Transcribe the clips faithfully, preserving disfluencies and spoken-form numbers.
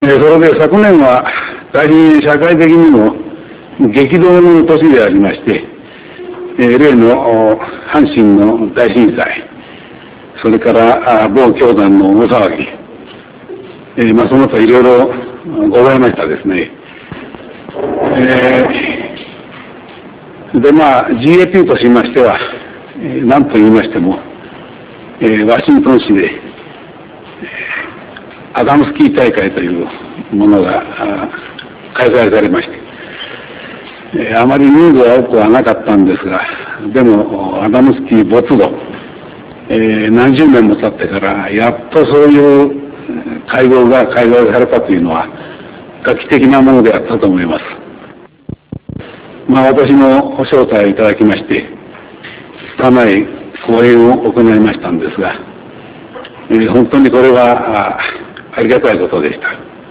それで昨年は大変社会的にも激動の年でありまして、例の阪神の大震災、それから某教団の大騒ぎ、えー、まあその他いろいろございましたですね。えー、でまあ ジーエーピー としましては、えー、何と言いましても、えー、ワシントン市でアダムスキー大会というものが開催されまして、えー、あまり人数は多くはなかったんですが、でもアダムスキー没後、えー、何十年も経ってからやっとそういう会合が開催されたというのは画期的なものであったと思います。まあ私もご招待いただきまして拙い講演を行いましたんですが、えー、本当にこれは あ, ありがたいことでした。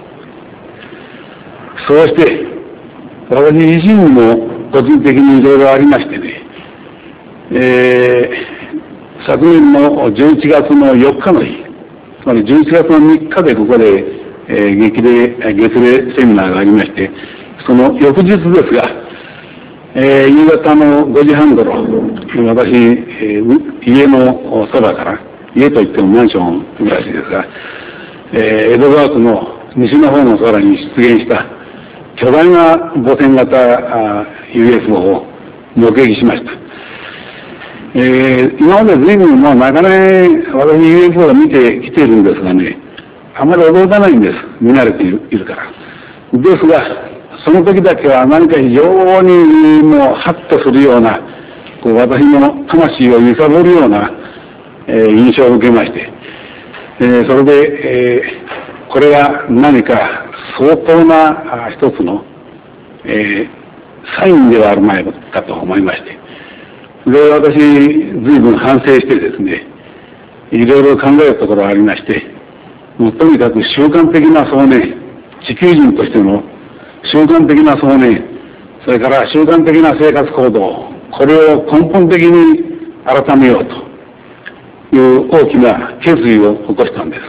そうして私自身も個人的にいろいろありましてね、えー、昨年のじゅういちがつのよっかの日、つまりじゅういちがつのみっかでここで、えー、激励月例セミナーがありまして、その翌日ですが、えー、夕方のごじはんごろ、私、えー、家のそばから、家といってもマンション暮らしですが、えー、江戸川区の西の方の空に出現した巨大な母船型 ユーエフオー を目撃しました。えー、今まで随分もうなかなか私 ユーエフオー を見てきているんですがね、あまり驚かないんです。見慣れている、いるから。ですが、その時だけは何か非常にもうハッとするような、こう私の魂を揺さぶるような、えー、印象を受けまして、えー、それで、えー、これは何か相当な一つの、えー、サインではあるまいかと思いまして、で、私、随分反省してですね、いろいろ考えるところがありまして、もうとにかく習慣的な想念、地球人としての習慣的な想念、それから習慣的な生活行動、これを根本的に改めようという大きな決意を起こしたんです。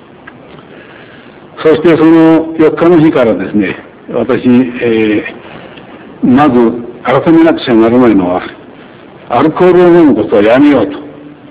そしてそのよっかの日からですね、私、えー、まず改めなくちゃならないのは、アルコールを飲むことをやめようと、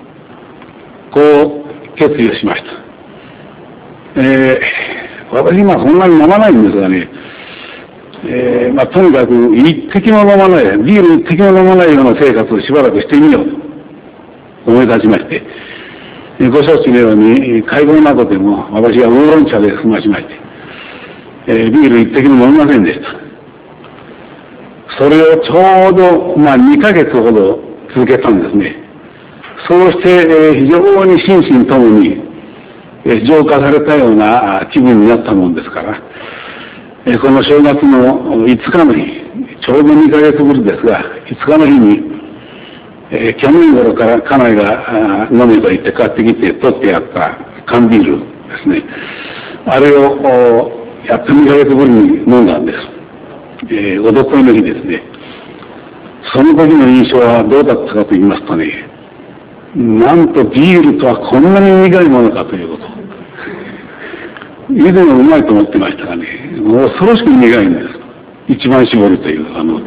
こう決意をしました。えー、私今そんなに飲まないんですがね、えーまあ、とにかく一滴も飲まない、ビール一滴も飲まないような生活をしばらくしてみようと思い立ちまして、ご承知のように会合などでも私はウーロン茶で済ましまして、えー、ビール一滴も飲みませんでした。それをちょうど、まあ、にかげつほど続けたんですね。そうして、えー、非常に心身ともに、えー、浄化されたような気分になったもんですから、えー、この正月のいつかの日、ちょうどにかげつぶりですが、いつかの日に、えー、去年頃から家内が飲めと言って買ってきて取ってやった缶ビールですね。あれをやっとにかげつぶりに飲んだんです。えー、おどこいの日ですね。その時の印象はどうだったかと言いますとね、なんとビールとはこんなに苦いものかということ。以前はうまいと思ってましたがね、もう恐ろしく苦いんです。一番搾りという、あの、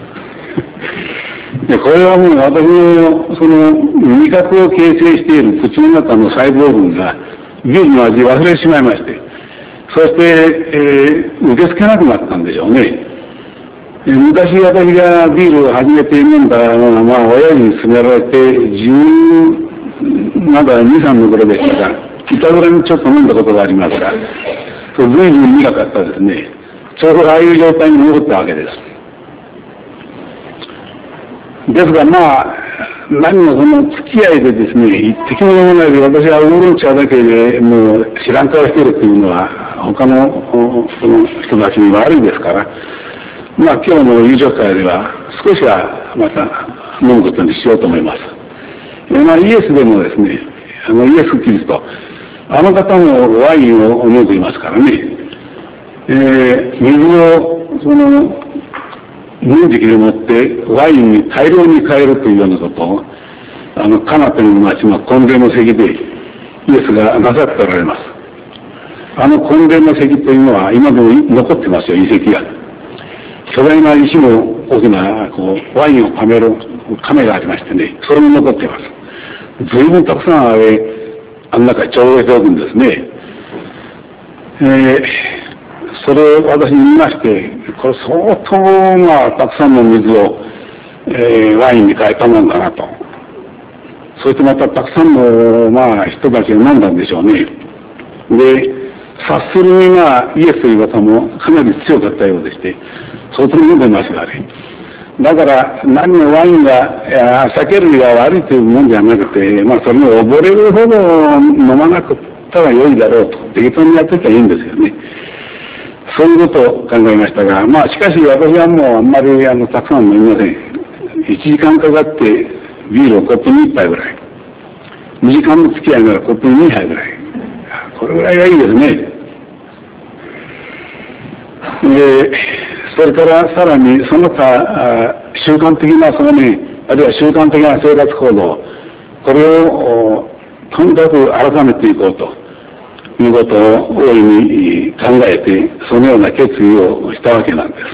でこれはもう私のその味覚を形成している口の中の細胞群がビールの味を忘れてしまいまして、そして、えー、受け付けなくなったんでしょうね。昔私がビールを始めて飲んだのは、まあ親に勧められてじゅうまだに、さんの頃でしたが、いたずらにちょっと飲んだことがありますが、そう随分苦かったですね。ちょうどああいう状態に戻ったわけです。ですがまあ何もその付き合いでですね、一滴も飲まないで私はウーロン茶だけでもう知らん顔しているというのは他のその人たちに悪いですから、まあ今日の夕食会では少しはまた飲むことにしようと思います。まあイエスでもですね、あのイエス・キリスト、あの方もワインを飲んでいますからね、えー、水をその分時期でもってワインに大量に変えるというようなことを、あのカナテの町の婚礼の席でイエスがなさっておられます。 あの金殿の石というのは今でも残ってますよ、遺跡が。巨大な石の大きなこうワインをためる亀がありましてね、それも残ってます。随分たくさんあれ、あの中に調べておくんですね。えー、それを私に見まして、これ相当まあたくさんの水を、えー、ワインに変えたもんだなと。そしてまたたくさんのまあ人たちが飲んだんでしょうね。で、察するにはイエスという方もかなり強かったようでして、相当飲んでますがね。だから何もワインが酒類が悪いというもんじゃなくて、まあそれに溺れるほど飲まなくったら良いだろうと適当にやってきゃいいんですよね。そういうことを考えましたが、まあしかし私はもうあんまりあのたくさん飲みません。いちじかんかかってビールをコップにいっぱいぐらい、にじかんの付き合いならコップににはいぐらい、これぐらいがいいですね。でそれからさらにその他習慣的なそのね、あるいは習慣的な生活行動、これをとにかく改めていこうということを大いに考えて、そのような決意をしたわけなんです。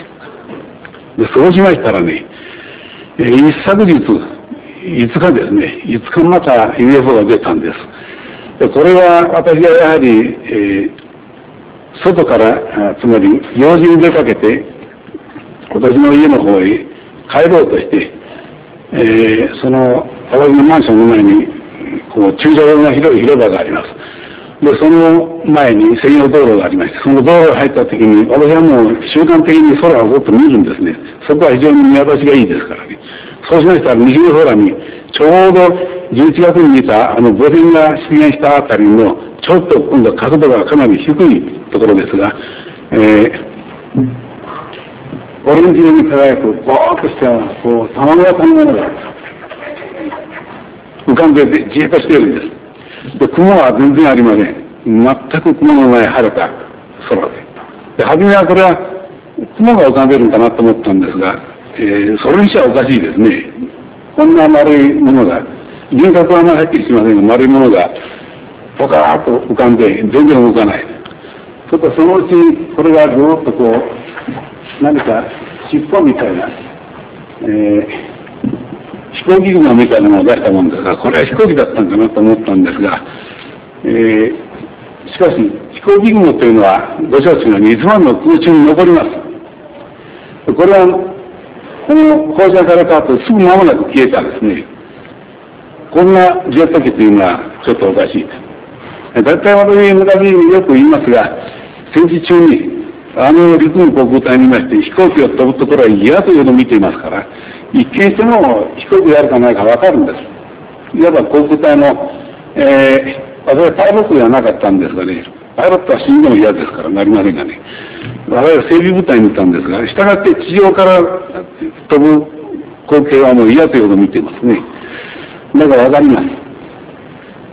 でそうしましたらね、一昨日いつかですね、いつかまた ユーエフオー が出たんです。でこれは私がやはり、えー、外からつまり用事に出かけて私の家の方へ帰ろうとして、えー、その私のマンションの前にこう駐車場の広い広場があります。でその前に専用道路がありまして、その道路に入った時に私はもう習慣的に空をずっと見るんですね。そこは非常に見渡しがいいですからね。そうしましたら西の空にちょうどじゅういちがつに見たあの母船が出現したあたりのちょっと今度は角度がかなり低いところですが、えー、オレンジ色に輝くぼーっとしたこう卵型のものが浮かんでじーっとしているんです。で雲は全然ありません。全く雲のない晴れた空で。で初めはこれは雲が浮かんでるんだなと思ったんですが、えー、それにしてはおかしいですね。こんな丸いものが、輪郭はあんまりはっきりしませんが、丸いものがポカーッと浮かんで全然動かない。ちょっとそのうちこれがずっとこう何か尻尾みたいな、えー、飛行機雲みたいなのを出したもんですが、これは飛行機だったんかなと思ったんですが、えー、しかし飛行機雲というのはご承知のようにいつまでも空中に残ります。これはこの放射された後すぐ間もなく消えたんですね。こんなジェット機というのはちょっとおかしいです。大体私昔よく言いますが、戦時中にあの陸軍航空隊にいまして飛行機を飛ぶところは嫌というのを見ていますから、一見しても飛行機であるかないか分かるんです。いわば航空隊の、えー、私はパイロットではなかったんですがね、パイロットは死んでも嫌ですからなりませんがね、我々整備部隊にいたんですが、したがって地上から飛ぶ光景はもう嫌というほど見ていますね。だから分かります。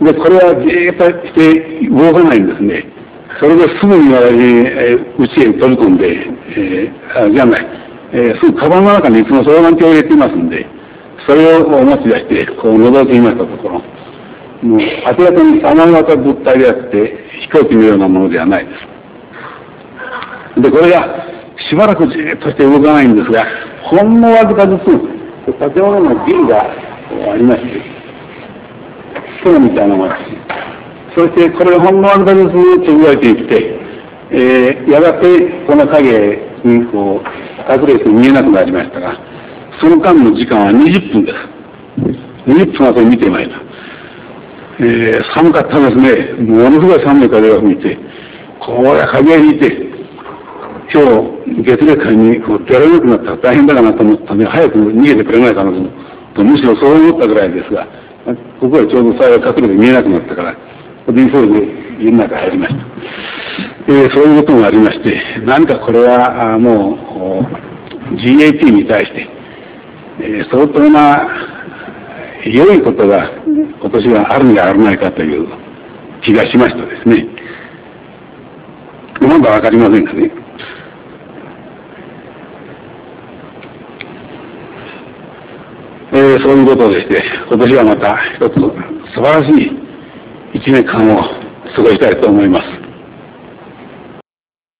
でこれはじーっとして動かないんですね。それですぐに私、えー、家へ飛び込んで、えー、あじゃない、えー、すぐカバンの中にいつも双眼鏡を入れていますんで、それを持ち出してこう覗いてみましたところ、もう明らかに様型物体であって飛行機のようなものではないです。でこれがしばらくじーっとして動かないんですが、ほんのわずかずつ建物のビルがありまして、雲みたいなものです。そしてこれがほんのわずかずつと動いていって、えー、やがてこの影にこう隠れて見えなくなりましたが、その間の時間はにじゅっぷんです。にじゅっぷんはこれ見てまいります。えー、寒かったですね。ものすごい寒い風が吹いて、これ風が引いて、今日月例会にこう出られなくなったら大変だかなと思ったので、早く逃げてくれないかなと、むしろそう思ったぐらいですが、ここはちょうど幸い隠れて見えなくなったから、で急いで家の中入りました。えー、そういうこともありまして、何かこれはもう ジーエーティー に対して、えー、相当な良いことが今年はあるんであるまいかという気がしましたですね。まだわかりませんがね。えー、そういうことでして、今年はまた一つ素晴らしい一年間を過ごしたいと思います。